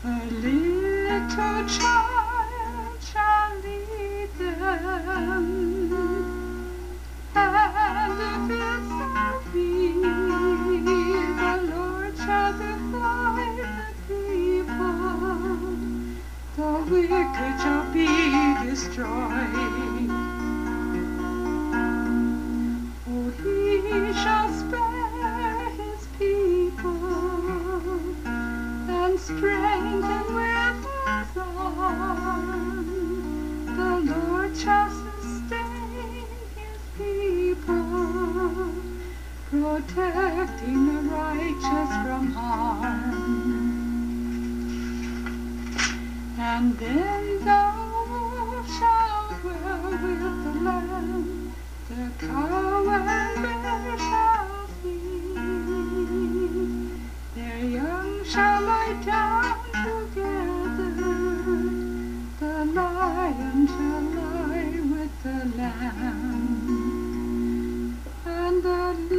A little child shall lead them, and if it's of me, the Lord shall divide the people, the wicked shall be destroyed. Oh, he shall spare his people, and strengthen with his arm. The Lord shall sustain his people, protecting the righteous from harm. And then thou shalt dwell with the lamb, the cow and bear shall feed, their young shall lie down together, the lion shall lie with the lamb, and the